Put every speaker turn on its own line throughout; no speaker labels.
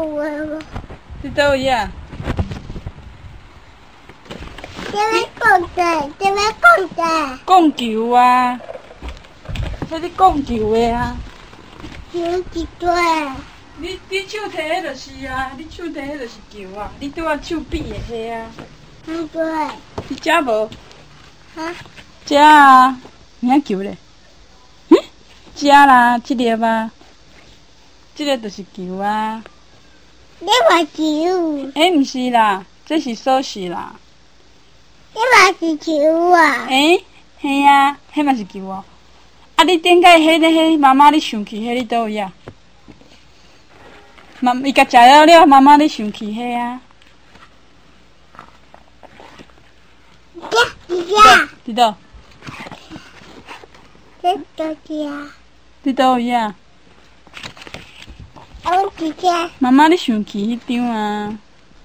我。
你倒位啊？
这边讲的，这边讲的。
讲球啊！迄你讲球的啊？
有几多？
你手摕迄就是啊，你手摕迄就是球啊，你拄仔手比的迄啊。
几多？
你食无？
哈？
食啊！哪球咧？食啦，这粒啊，这个就是球啊。
你嘛球？
毋是啦，这是锁匙啦。
你嘛是球啊？
嘿啊，迄嘛是球哦。啊，你顶个迄妈妈你生气，迄你倒位啊？伊甲食了，妈妈你生气迄啊？伫倒？
这多少？
伫倒位啊？
我几只？
妈妈你生气迄张啊？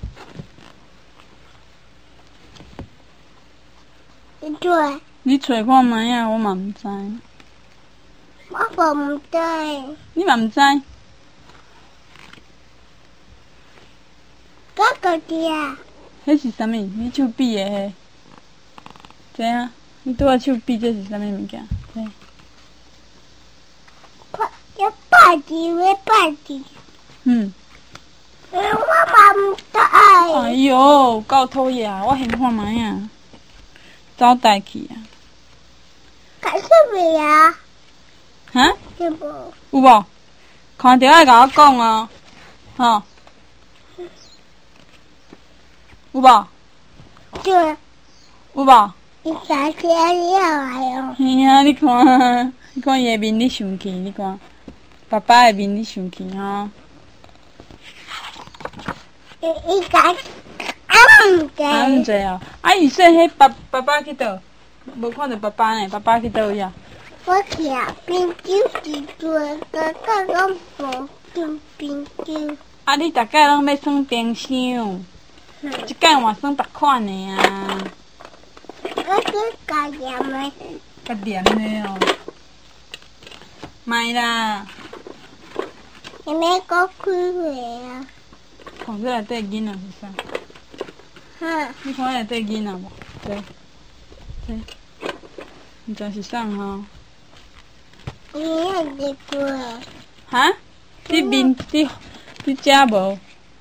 你做？
你找看觅啊，我嘛毋知。
我唔知。
你嘛毋知？
嗰個啲啊？
迄是啥物？你手比的迄？知影？你拄仔手比这是啥物物件？知？
要八字，要八字。我嘛唔知。
哎哟，够讨厌！我先看觅啊，走带去啊。
看什么啊？
哈？
有无？
有无？看到爱甲我讲哦，吼。有无？
对。
有无？
你啥时你要来哦？
嘿啊，你看，你看伊的面，你生气，你看，爸爸的面你生气吼。
伊讲唔知。
毋知哦。啊，伊说迄爸爸去倒？无看到爸爸呢？爸爸去倒位啊？
我徛冰酒一桌，个个拢无冰冰酒。
啊，你逐摆拢要耍冰箱，即摆换耍别款的啊。
我去加盐的。
较黏的哦。莫啦。
你要搁开会啊？
看这内底囡仔是啥？
哈？
你看内底囡仔无？这，毋知是啥吼？
你要几多？
哈？你面你食无？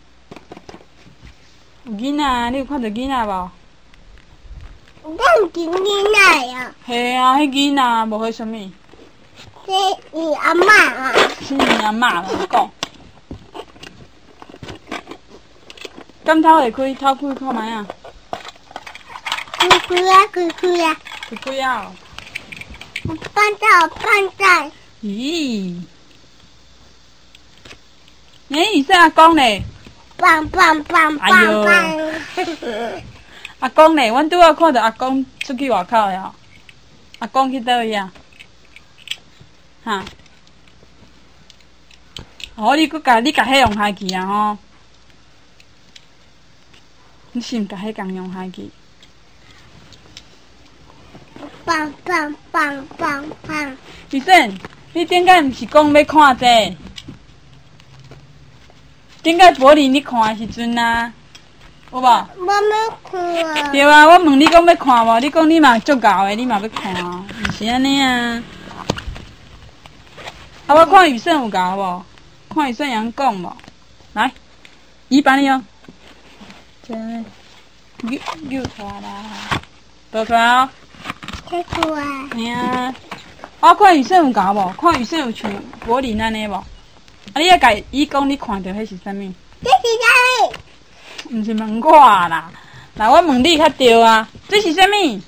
有囡仔，你有看到囡仔无？
咱今天来啊？
嘿啊，迄囡仔无迄啥物？
这你阿嬷啊？
是你阿嬷啦，讲。敢头会开？头开看觅啊？
开啊！开啊！
会开啊？
放在。
咦？伊说阿公咧？
棒！
哎呦！阿公咧，阮拄仔看到阿公出去外口了。阿公去倒位啊？哈？哦，你甲迄用下去啊吼？你是毋甲迄共用下去？
棒！
医生，你顶摆毋是讲要看这？顶摆柏林你看的时阵啊，有无？
我要看啊。
对啊，我问你讲要看无？你讲你嘛足够的，你嘛要看哦，毋是安尼啊？啊，我看医生有甲无？看医生人讲无？来，伊帮你哦。这扭出来啦，倒出来哦。
这个啊。
嘿啊，我看医生有甲无？看医生有像柏林安尼无？啊，你要甲伊讲，你看到迄是啥物？
这是啥物？
毋是问我啦，来我问你较对啊，这是啥物？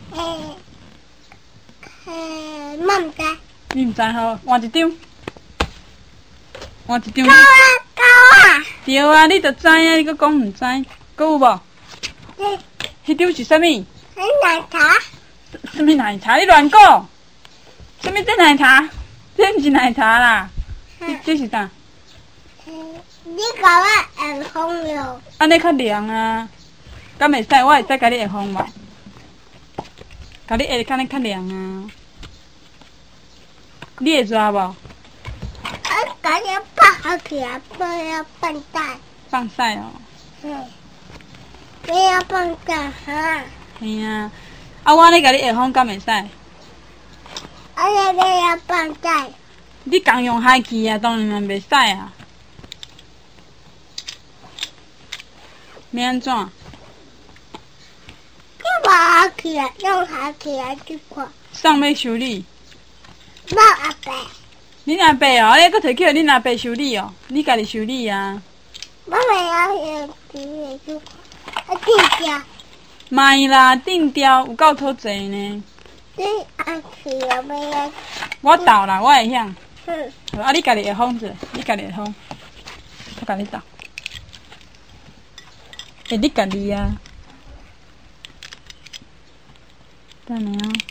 我唔知。
你毋知吼？换一张。换一张。
狗啊！
对啊，你著知影，你阁讲毋知，阁有无？迄张是啥物？
奶茶。
什么奶茶？你乱讲！什么这奶茶？这毋是奶茶啦，这是啥？
你甲我下风了。
安尼较凉啊，敢会使？我会使甲你下风无？甲你下敢尼较凉啊？你会热无？
我甲你拍好起来，不要笨蛋。
放晒哦。
不要笨蛋哈。
嘿啊，啊我咧甲你下风敢袂使？
你要笨蛋。
你共用海气啊，当然嘛袂使啊。要安怎？
你把好起来，用好起来去看。
送要修理？
冇阿伯。
恁阿伯哦，你搁摕去互恁阿伯修理哦？你家己修理啊？
我袂晓用钱去看，定掉。
卖啦，顶掉有够讨济呢。
你阿起来要要？
我斗啦，我会晓。
好
啊，你家己会风者，你家己会风，我甲你斗。你家己啊？等下哦。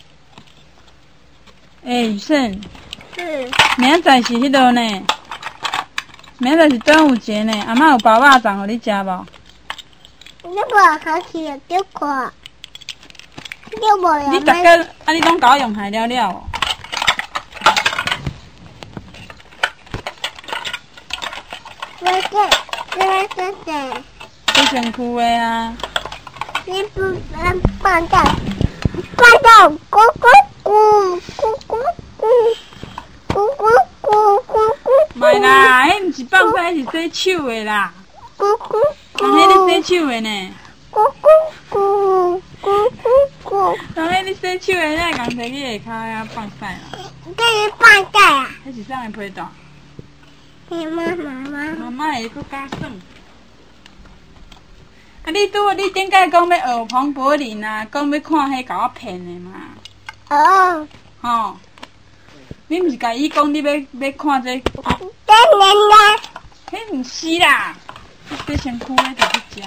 雨生。明仔载是迄落呢，明仔载是端午节呢，阿嬷有包肉粽互你食无？
你无好起来去看，你无呀？
你逐个啊，你拢甲我用害了了哦。
这
你身躯的啊？
你不放到，咕咕咕咕咕咕。咕咕咕咕咕！
卖啦，迄毋是放屎，迄是洗手的啦。
咕咕咕！
人迄咧洗手的呢。
咕咕咕咕咕咕！
人迄咧洗手的，哪会共摕去下骹遐放屎啦？
这是放屎啊！
迄是啥物批档？
你妈妈。
妈妈会搁加耍。啊，你顶摆讲要学黄柏林啊，讲要看迄甲我骗的嘛？
哦。
吼。你毋是甲伊讲你要看这？
这人啦。
迄毋是啦，这身躯咧就去食。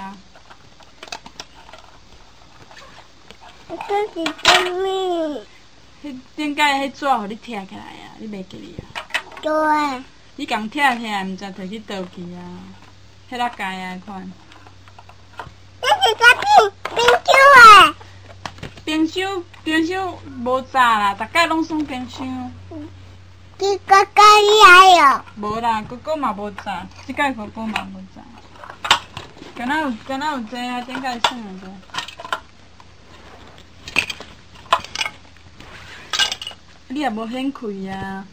这是什么？
迄顶摆迄纸，互你拆起来啊，你袂记哩啊？
对。
你共拆起来，毋知摕去倒去啊？迄落解啊款。
这是啥冰箱诶？
冰箱无炸啦，逐摆拢送冰箱。
这哥哥你还有？
无啦，哥哥嘛无炸，即摆哥哥嘛无炸。敢若有这啊，顶摆算了无？你也无显开啊？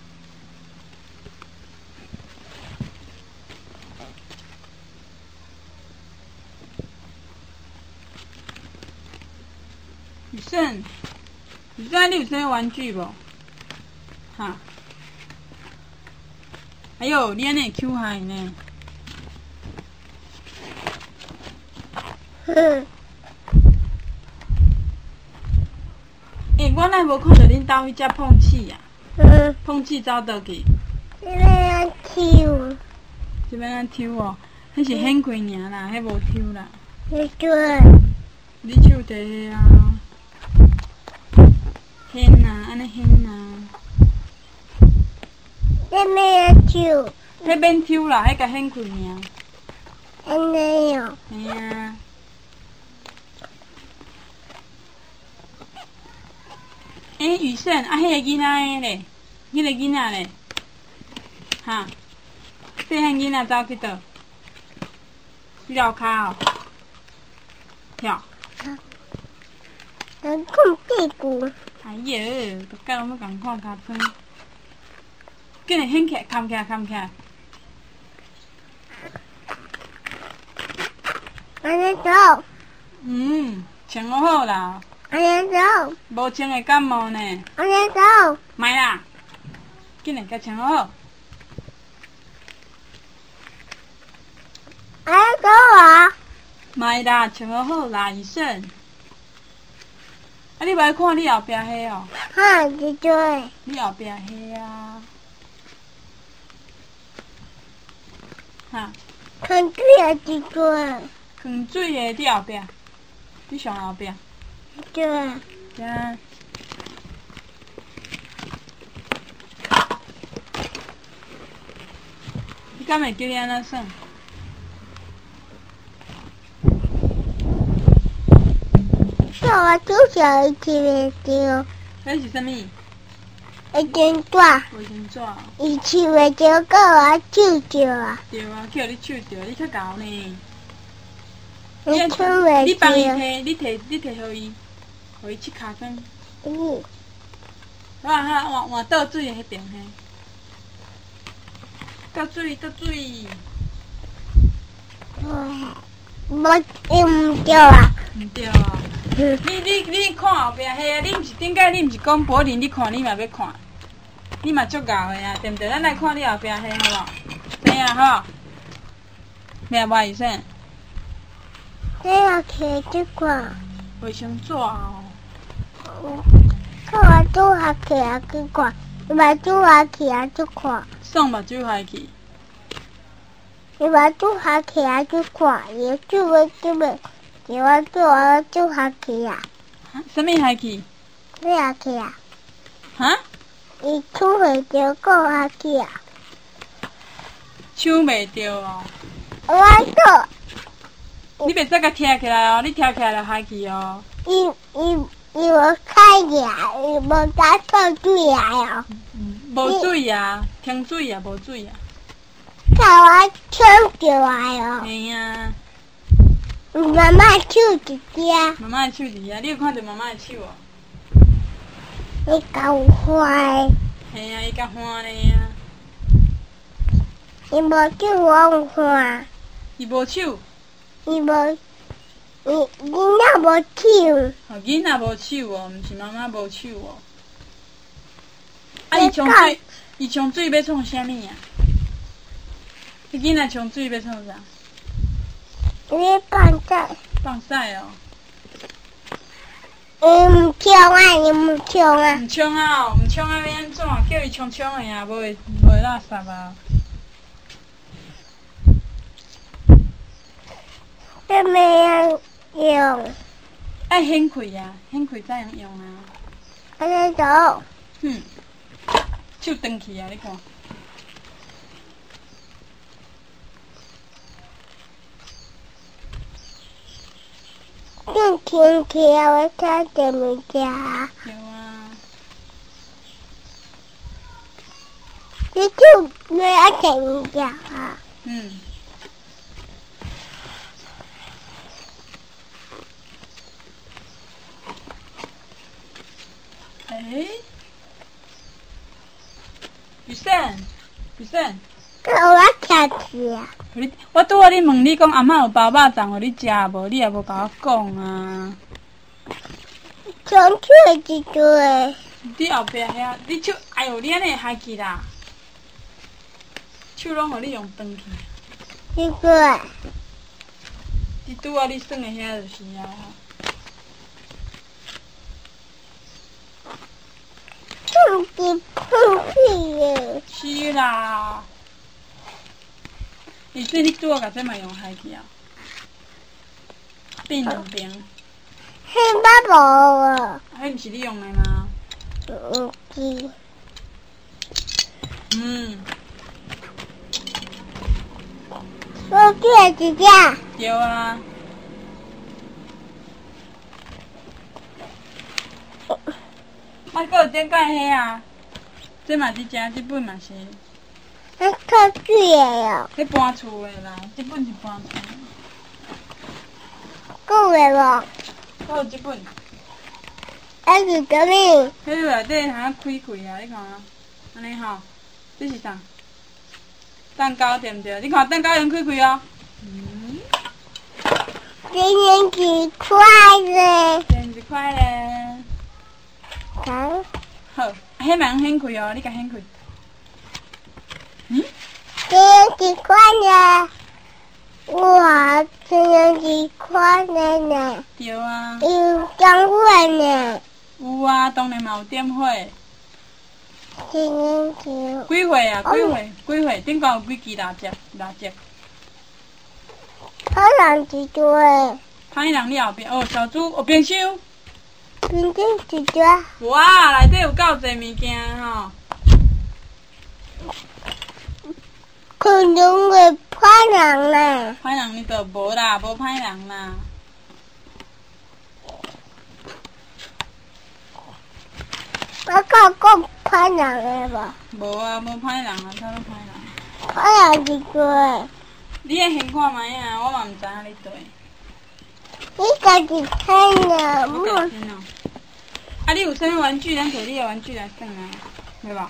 雨生，你知影你有啥玩具无？哈？哎呦，你安尼 Q 害呢？我哪无看到恁兜迄只碰气啊？碰气走倒去？
这边抽。
这边咱抽哦，迄是掀开尔啦，迄无抽啦。
对。
你手摕迄啊？掀啊，安尼掀啊。
这边抽。
迄免抽啦，迄甲掀开尔。
安尼哦。
嘿啊。雨生，啊，迄个囡仔咧，迄个囡仔咧，哈，细汉囡仔走去倒？绕骹哦，跳。
看屁股。
哎哟，逐摆拢要共看尻川。紧来掀起来，扛起来，扛起来。
安尼走。
穿好啦。
安尼走。
无穿会感冒呢。
安尼走。
卖啦，紧来甲穿好。
安尼走啊。
卖啦，穿好啦，医生。啊，你袂看你后壁迄哦？
哈，对对。
你后壁迄啊？哈？
看水也对对。
放水的你后壁，你上后壁。
对。
呀。你敢会叫你安怎算？
叫我做小一起来丢。
迄是啥物？
会真大，
卫生纸。
伊手袂着，搁我手着啊，
对啊，叫你手着，你较高呢。
伊手袂
你帮伊
着，
摕，你摕互伊，互伊切骹酸。
嗯，
换倒水的迄边嘿。倒水。
无伊毋着啊，
毋对啊！你看后壁迄啊，你毋是顶摆你毋是讲柏林，你看你嘛要看，你嘛足敖的啊，对毋对？咱来看你后壁迄好无？知影吼？明白意思？
这要摕这款，
卫生纸哦。
搁我拄下起来去看，伊嘛拄下起来去看，
送目睭下去。
伊嘛拄下起来去看，伊手袂着袂，伊我拄下起来，
什么下去？
拄下起来，
哈？
伊手袂着，搁下起来，
抢袂着哦。
我搁。
你袂使甲跳起来哦，你跳起来就下去哦。
伊无开牙，伊无甲倒水来哦。
无水啊，停水啊，无水啊。
甲我抢着来哦。
嘿啊，
妈妈手一只，
妈妈的手伫遐，你有看到妈妈的手哦？
你搞坏，
嘿啊，伊甲换的啊。
伊无手我换，
伊无手，
伊无，囡仔无手，
哦，囡仔无手哦，毋是妈妈无手哦。啊，
你讲
伊冲水要创啥物啊？迄囡仔冲水要创啥？
你放在，
放屎哦。
毋抢啊，伊毋抢啊，
毋冲啊，毋冲啊，要安怎？叫伊冲的啊，无会垃圾啊。
这么样用？
爱掀开啊，掀开才能用啊。
安尼走，
手断去啊，你看。
你听起来我看见物件啊，
对啊。
你就你要看物件啊。
雨伞，
我看起啊，
我拄仔你问你讲阿嬷有包肉粽互你食无？你也无甲我讲啊。
从出一堆，
你后壁遐，你手哎呦，你安尼会害去啦！手拢互你用断去。
一个，
你拄仔你耍的遐就是啊。
碰屁耶！
是啦。而且你拄仔甲这嘛用害去啊？变两边。
黑爸爸啊！
迄毋是你用的吗？
是。我这一只。
对啊。啊，还有顶盖迄啊，这嘛伫遮，这本嘛是。
那看水的哦。
迄搬厝的啦，这本是搬厝的。
够了无？
还有这本。
那是什么？
迄个内底通开开啊，你看啊，安尼吼，这是啥？蛋糕对毋对？你看蛋糕用开开哦。
今年几快乐？
生日快乐！
好。
好，迄嘛用掀开哦，你甲掀开。
今年几快乐？哇，今年几快乐呢？
对啊。
有灯会呢。
有啊，当然嘛有点火。
今年几？
几岁啊？几岁？顶高有几支蜡烛？
好人一堆。
歹人你后壁哦，小猪哦，冰箱。
冰箱一堆。
哇，内底有够侪物件吼。
可能会歹人啦。
歹人你就无啦，无歹人啦。
我讲讲歹人的
无啊，无歹人啊，啥拢歹人。
无？歹人是对。
你会现看卖啊？我嘛毋知影你对。
你家己歹人，
我家己哦。啊，你有啥物玩具？咱摕你的玩具来耍啊，对无？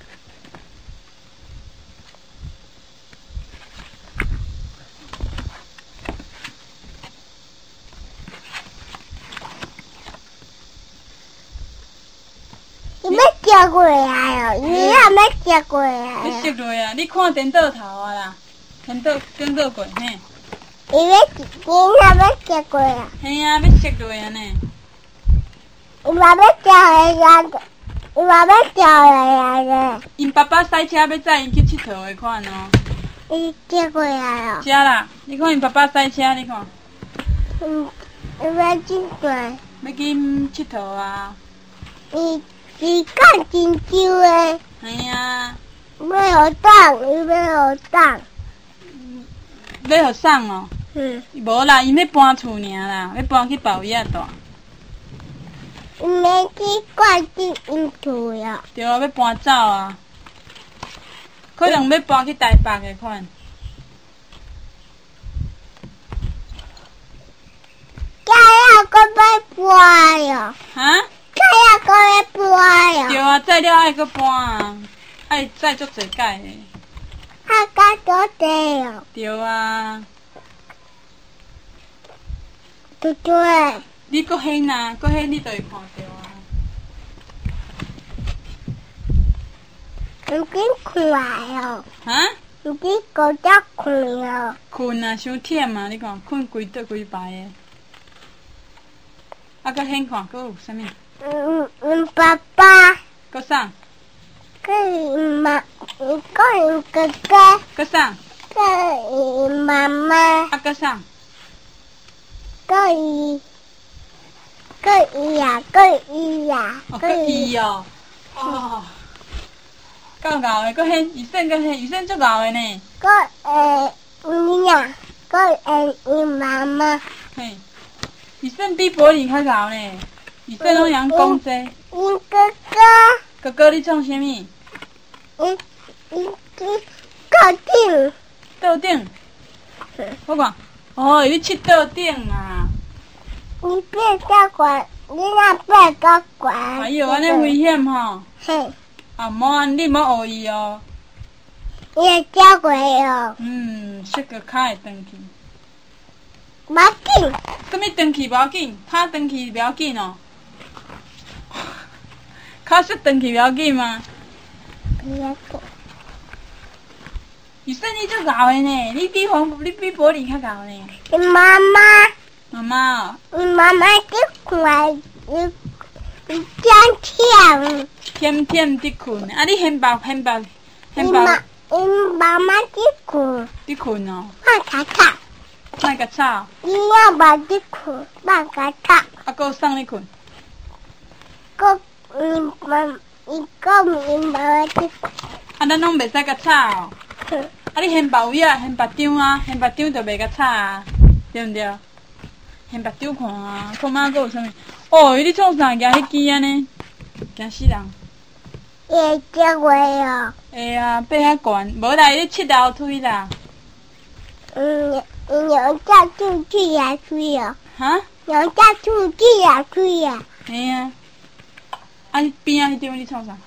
你要接过来哦，你也要接过来
你熟落啊！你看颠倒头啊啦，颠倒过嘿。
你要接过来。
嘿啊，要熟落啊呢。
你妈要接回来的，你妈要接回来的。
因爸爸赛车要载因去佚佗的款哦。
你接过来哦。
遮啦，你看因爸爸赛车，你看。
你要进来。
要去佚佗啊。
你干真久的。
嘿啊。
要学党，你要学党。
要互送哦。无啦，因要搬厝尔啦，要搬去宝爷住。
因要去关进因厝哟。
对啊，要搬走啊。可能要搬去台北的款。
家要搁要搬哟。
哈？
家要搁要搬哟。
对啊，载了爱搁搬啊，爱载足侪届的。
加多地哟。
对啊。
对对。
你搁hen啊，搁hen你就会看到啊。
已经困哦。
哈？
已经够只困哦。
困啊，伤忝啊！你看，困规排的。啊，搁hen看，搁有啥物？
爸爸。
搁啥？
搁因妈，搁因哥哥。
搁啥？
搁因妈妈。
啊，搁啥？
搁伊。搁伊呀，搁伊呀。
哦，搁伊哦。哦。够牛的，搁hen，雨伞搁hen，雨伞足牛的呢。
搁伊呀，搁因妈妈。
嘿，雨伞比玻璃较牛呢。雨伞拢用公仔。
因哥哥。
哥哥，你创啥物？
因倒顶。
倒顶。我看，哦，你七倒顶啊。
你别较悬，你若别较悬。
哎哟，安尼危险吼。
嘿。
啊，莫你莫学伊哦。
伊会照过哦。
摔个脚会断去。
无要紧。
啥物断去无要紧，脚断去不要紧哦。脚摔断去不要紧吗？
不要紧。
雨伞你足牛的呢，你比玻璃较牛呢。
因妈妈。
妈妈哦。
因妈妈伫困，伊忝。
忝伫困，啊！你因妈妈
伫困。
伫困哦。
放卡卡。
哪个吵？
伊要无伫困，放卡卡。
啊，搁送你困。
因妈妈伫困。
啊，咱拢袂使甲吵哦。啊，你掀别位啊，掀别张啊，掀别张就袂甲吵啊，对毋对？掀别张看啊，看嘛搁有啥物？哦，你创啥举迄支安尼？惊死人！
伊会接话哦。
会啊，爬遐悬，无啦，伊七楼梯啦。
伊用只手指下水哦。
哈？
用只手指下水啊。
嘿啊。啊，你边仔迄张你创啥？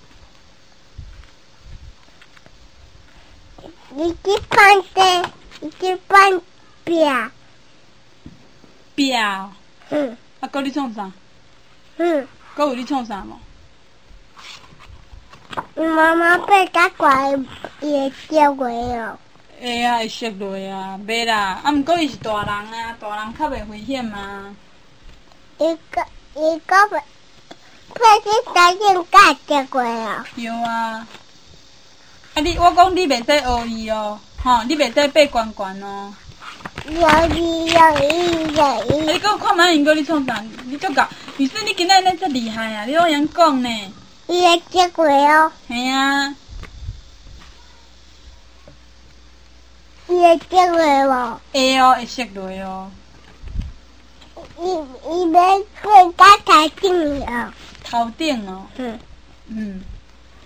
你去放地，你去放壁。
壁哦。啊，搁你创啥？搁有你创啥无？
妈妈爬较悬，伊会接话哦。
会啊，会摔落啊，袂啦。啊，毋过伊是大人啊，大人较袂危险嘛。
伊个爬去大人甲接话哦。
对啊。啊，我讲你袂使学伊哦，吼，你袂使爬悬悬哦。
用伊。啊，
你搁看卖因搁你创啥？你足够，雨伞你今仔日遮厉害啊！你拢会讲呢。
伊会接话哦。
嘿啊。
伊会接话无？
会哦，会摔落哦。
伊要爬到头顶哦。
头顶哦。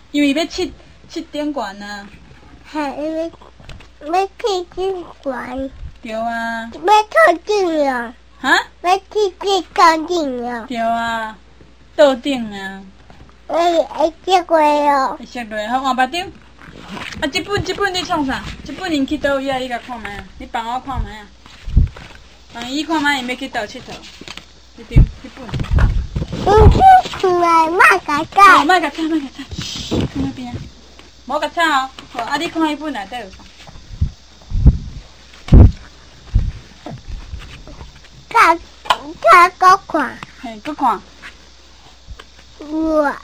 因为要七点悬啊。
嘿，要去宾馆。
对啊。
要套顶了。
哈？
要去套顶了。
对啊，桌顶啊。
会接过哦。
会熟落，好换别张。啊，这本你创啥？这本因去倒位啊？你甲看卖啊？你帮我看卖啊？帮伊看卖，伊要去倒佚佗。这张这本。
出来，莫甲吵。
哦，莫甲吵，莫甲吵。嘘，放那边啊。无甲吵哦。好，啊，你看迄本内底有啥？
搁看。
嘿，搁看。
我。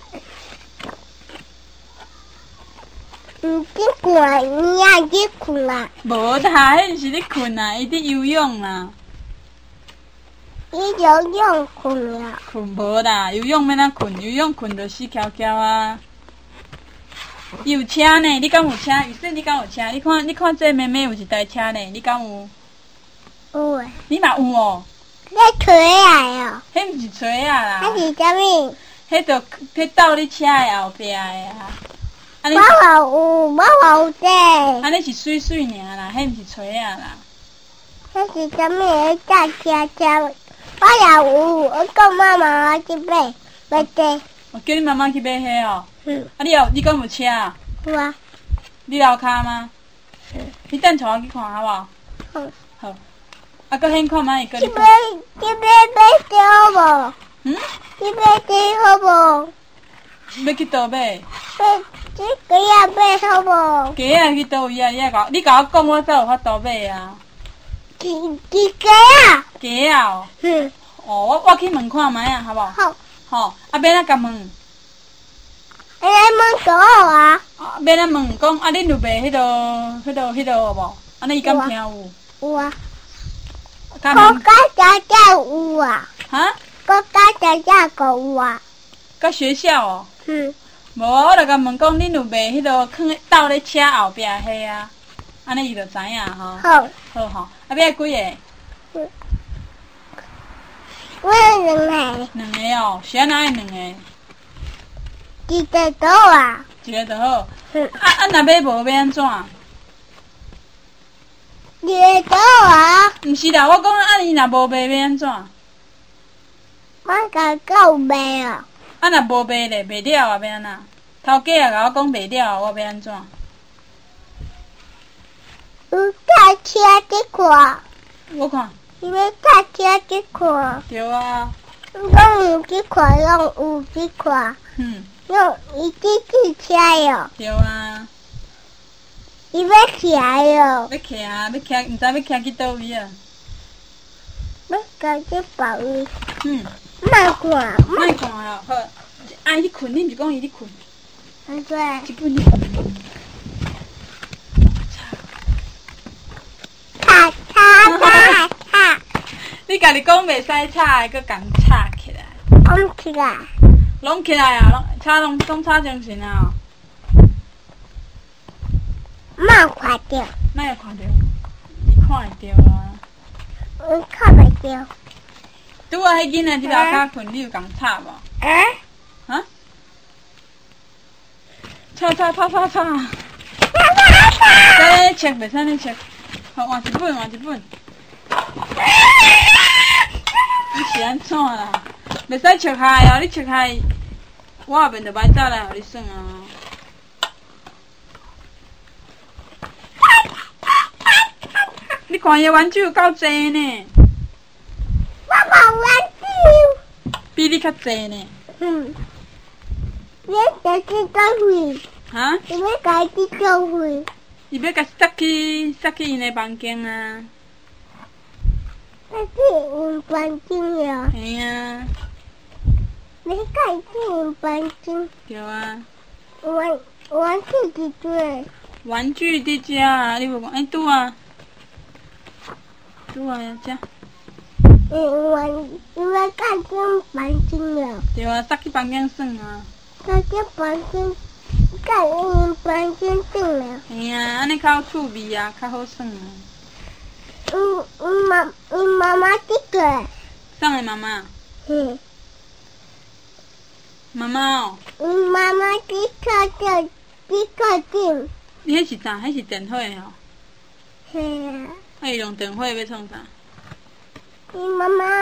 去困，你也去困啊？
无啦，迄毋是咧困啊，伊伫游泳啦。
伊游泳困啊？
困无啦，游泳免哪困？游泳困就死翘翘啊。伊有车呢，你敢有车？雨伞，你敢有车？你看这妹妹有一台车呢，你敢有？
有诶。
你嘛有哦？
咧吹啊哦。
迄毋是吹啊啦。
迄是啥物？
迄倒你车的后壁的啊。
我有这。
安尼是水水尔啦，迄毋是吹啊啦。
迄是啥物？驾车。我也有，我叫妈妈我去买，要坐。
我叫你妈妈去买迄哦。
嗯。
啊，你敢有车啊？
有啊。
你楼骹吗？你等带我去看好无？
好。
好。啊，搁先看卖伊个。
这买好无？这买好无？
要去倒买？
这鸡仔买好无？
鸡仔去倒位啊？你甲我讲，我才有法度买啊。
鸡仔。
鸡仔哦。哦，我去问看卖啊，好无？
好。
吼，啊，免哪甲问？
来问倒啊？
免哪问，讲啊，恁有卖迄落无？安尼伊敢听有？
有啊。国家家有啊。
哈？
国家家有啊。
甲学校哦。无，我著甲问讲，恁有卖迄落放倒咧车后壁迄啊？安尼伊就知影吼。
好。 好
吼，啊，要几个？
我有2个。
2个哦，是安怎爱2个？
一个倒啊。
一个就好。若买无要安怎？
一个倒啊。
毋是啦，我讲伊若无卖要安怎？
我甲狗卖啊。
若无卖咧，卖了啊要安怎？头家也甲我讲卖了，我要安怎？
有搭车去看。
我看。
伊要搭车去看。
对啊。
拢有去看，拢有去看。拢伊去汽车哟。
对啊。
伊要骑哟。
要骑啊，毋知要骑去倒位啊？
要甲去别位。莫看。
莫看哦，好。啊，伊咧困，你毋是讲伊咧困？
对。
这本你困。
吵。
你家己讲袂使吵的，搁共吵起来。
拢起来。
拢起来啊！拢吵精神啊！
莫看着。
哪会看着？你看会着啊？
我看袂着。
拄啊，迄囡仔伫楼骹困，你有共吵无？哈？吵！再切袂使你切，好换一本。你是安怎啦？袂使切害哦！你切害，我后面就歹走来互你算啊。你看伊的玩具有够济呢。
我无玩具。
比你较济呢。
你要去倒位？
哈？
你要家己倒位？
伊要甲塞去因的房间啊。
塞去因房间呀？
嘿啊。
你家己因房间？
对啊。
玩具伫做？
玩具伫遮啊，你无讲？拄啊，遮。
因为家己房间了。
对啊，塞去房间耍啊。
家己房间，家己房间耍了。
嘿啊，安尼较有趣味啊，较好耍啊。
妈妈伫个。
送的妈妈。 妈妈哦，
妈妈去靠近，
你迄是啥？迄是电火哦。
嘿啊，
伊用电火要创啥？
你妈妈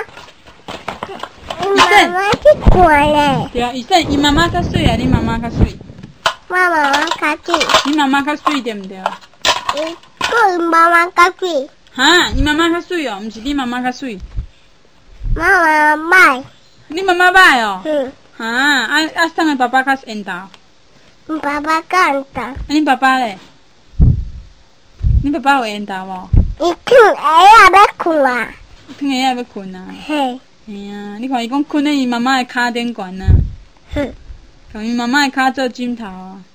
去管嘞，
对啊，医生，伊妈妈较水啊，你妈妈较水。
我妈妈靠近，
你妈妈较水对毋对？
我妈妈靠近，
哈，你妈妈较水哦，毋是你妈妈较水。
妈妈歹，
你妈妈歹哦。
嗯，
送个爸爸较缘投。
爸爸干的，
你爸爸咧？你爸爸有缘投无？
伊困下要困啊，
忝下要困啊。
嘿，
嘿啊，你看伊讲困咧伊妈妈的骹顶悬啊，
哼，
用伊妈妈的骹做枕头啊。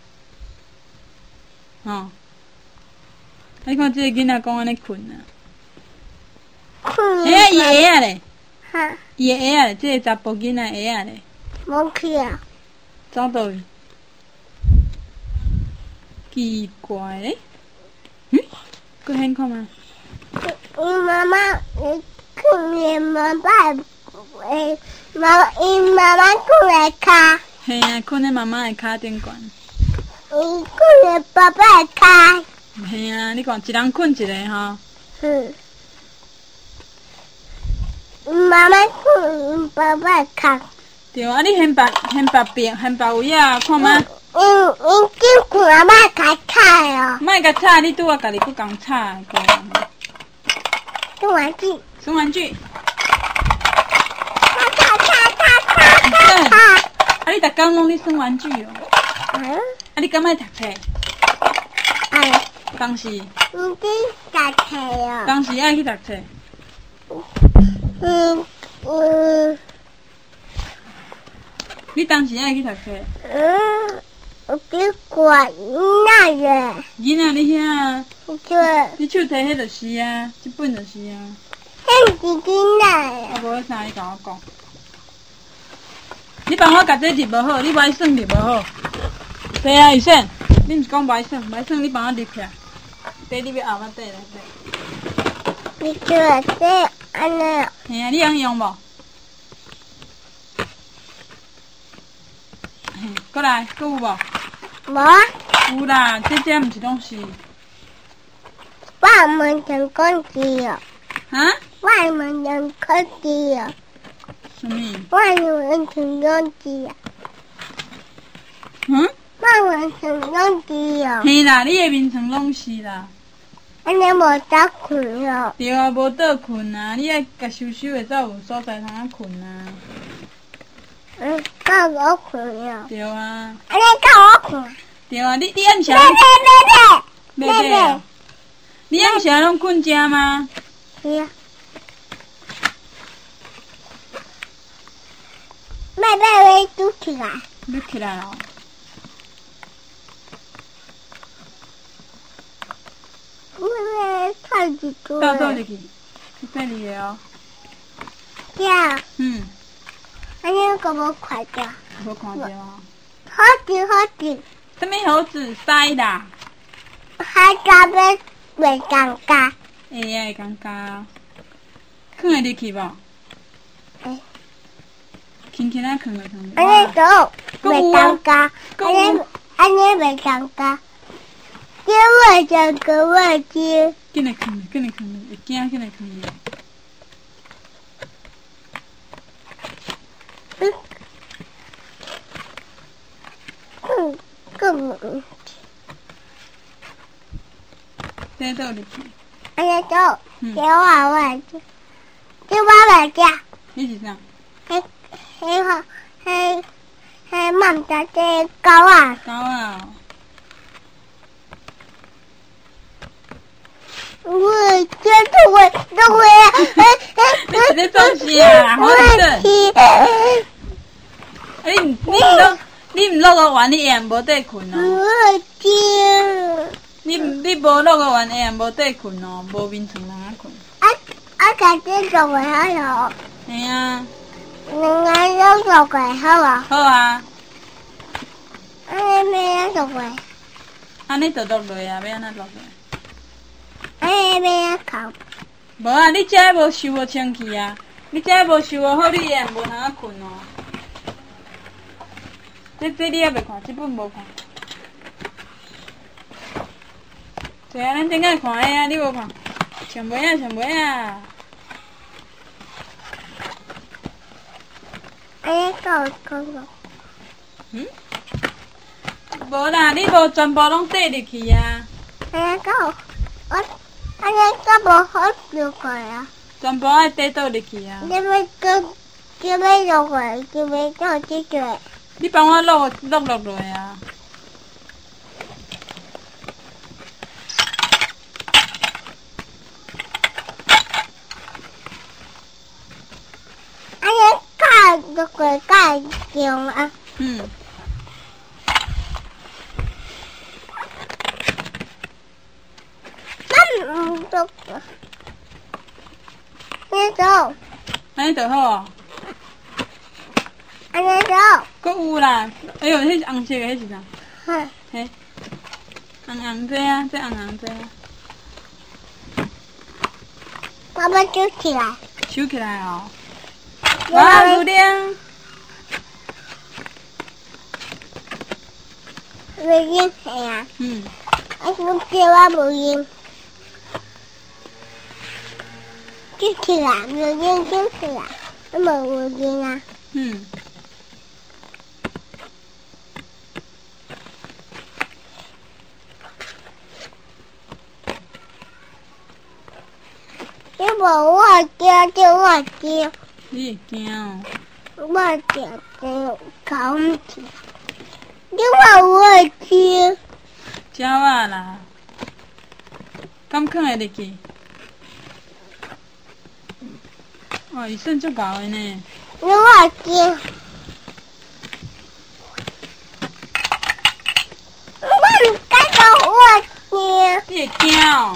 吼，你看这个囡仔讲安尼困啊。
困
哎呀，伊鞋啊咧，
哈，
伊的鞋啊咧，这个查甫囡仔鞋啊咧，
无去啊，
走倒位？奇怪咧，搁现看吗？
伊妈妈困咧妈妈伊妈妈困咧骹，
嘿啊，困咧妈妈的骹顶悬。
伊困咧爸爸的骹，
嘿啊，你看一人困一个吼。
嗯，妈妈困爸爸的骹，
对啊，你现白位啊，看吗？
因就困阿妈开开哦，
莫甲吵，你拄啊家己佫共吵个。
送玩具，
送玩具。
咔，
啊，你逐工拢咧送玩具哦。
嗯，
啊，你敢爱读册？
哎，
当时
你去打车哦，
当时爱去读册。
嗯，
你当时爱去读册。
我去管那人，
囡仔你遐啊，
对，
你手摕迄就是啊，这本就是啊。
那是囡仔，
啊，无迄啥你甲我讲。你帮我甲这入无好，你歹算入无好。对啊，医生，你毋是讲歹算，你帮我入起来。对，你要后仔底来对。
你做这安尼，
嘿啊，你会用无？嘿，过来，搁有无？
无，
有啦，这毋是拢是。
我们成功机哦，
哈？
我们成功机哦，
什么？
我们成功机啊，我们成功机哦，
嘿啦，你的面床拢是啦。
安尼无得困哦，
对啊，无倒困啊，你爱甲收收的，才有所在通啊困啊。
到我困哦，
对啊，
安尼到我困，
对啊，你暗时
妹，
啊？你暗时拢困食吗？
是啊，妹会嘟起来，
你起来哦。
妹太几多了
倒入，去，去这里的哦。
呀，安尼个无快掉，
无看到啊。
好紧，
什么猴子塞啦？
还加要袂尴尬，
会啊，会尴尬。放会入去无？
哎，
轻轻啊放落去。
安尼都袂尴尬，安尼袂尴尬。这我讲个我接，
紧来放，会惊紧来放。
更
这倒入去。
安尼都给我接，这我袂食，
你是啥？
嘿，mam家这狗啊，
狗啊。
我这都会啊，
你是咧做啥啊？好弟你毋落个玩，你会用无地困哦。
我接。
你无落个玩，会用无地困哦，无面床通啊困。
家己做会好咯，
嘿啊。
两个都做会好啊。
好啊。
安尼要做会，
安尼就落落啊，要安怎落落？
安尼要哭。
无啊，你这无收好清气啊！你这无收好，你会用无通啊困哦。 这你还未看，这本无看。对啊，咱顶下看的啊，你无看？上尾啊，上尾啊。
安尼够够够。
嗯？无啦，你无全部拢缀入去啊。
安尼够，安尼够无好入去啊。
全部爱缀倒入去啊。
你要搁，你要入去，就要到这个。
你帮我落落啊。
安尼盖入去盖中啊。
嗯。
都，安尼走，
安尼就好哦。
安尼走。
搁有啦，哎呦，迄是红色的，迄是啥？
哼，
嘿，红这啊，这红这啊。
我要收起来。
收起来哦。哇，有亮。
无烟系啊。
嗯。
我想叫我无烟。收起来，无烟收起来，我无烟啊。
嗯。
你无我惊，叫我惊。
你会惊哦？
我惊搞唔起。你话我惊。
鸟仔啦，敢放会入去？哦，伊算足够的呢。
你我惊。我唔敢讲我惊。
你会惊哦？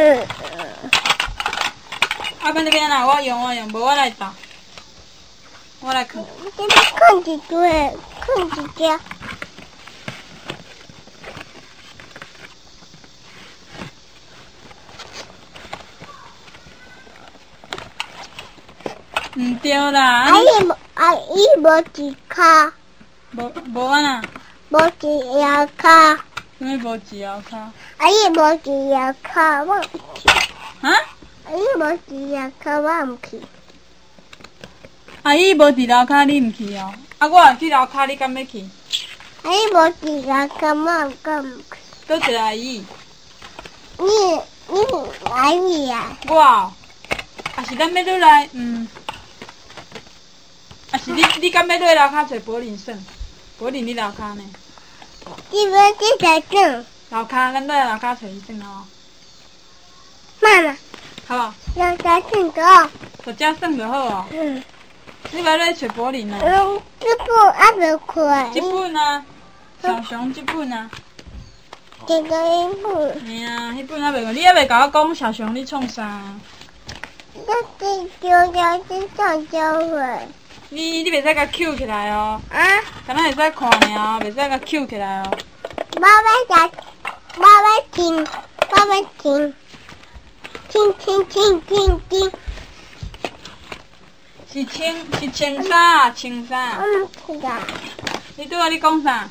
啊，要你要哪？我用，无我来倒，我来放。
你看一堆，看一只。
唔对啦，
阿姨无一骹，
无啊啦，
无一摇骹。
什么无一摇骹？
阿姨无一摇骹，我唔去。
哈？
阿姨无一摇骹，我唔去。
阿姨无伫楼骹，你唔去哦？啊，我若去楼骹，你敢要去？
阿姨无一摇骹，我敢唔去。
倒一个阿姨？
你阿姨啊？
我哦，啊是咱要落来，啊是你敢要落楼骹找柏林耍？柏林你楼骹呢？
你要去找证？
楼骹，咱落来楼骹找伊耍哦。
妈妈，
好无？
要找证个。
就遮耍就好哦。你要来找柏林哦？
这本还没开。
这本啊，小熊这本啊。
这个一本。
嘿啊，迄本还袂讲，你还袂甲我讲小熊你创啥？
这是这上教会。
你袂使甲 Q 起来哦。
啊？
敢若会使看尔，袂使甲 Q 起来哦。
我要听，听。
是穿啥？穿啥？
我唔知道。
你拄仔你讲啥？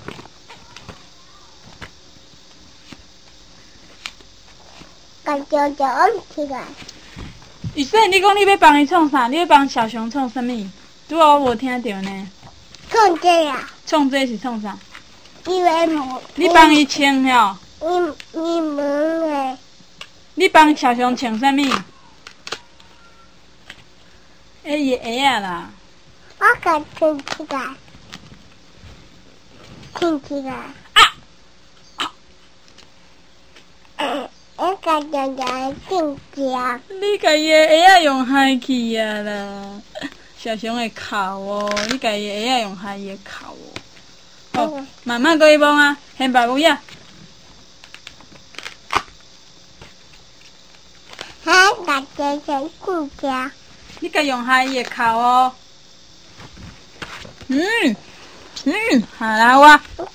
我唔知道。
雨生，你讲你要帮伊创啥？你要帮小熊创啥物？拄仔我无听到呢。
创这呀？
创这是创啥？
因为无。
你帮伊穿哟。
你问诶。
你帮小熊穿啥物？伊的鞋啊啦。
我甲穿起来。穿起来。我甲常常穿起来。
你家己的鞋啊用害去啊啦！小熊会哭哦，你家己的鞋啊用害伊会哭哦。哦，慢慢过去摸啊，先把有呀。
还甲常常穿起来。
你家用害伊会哭哦。好啦，我。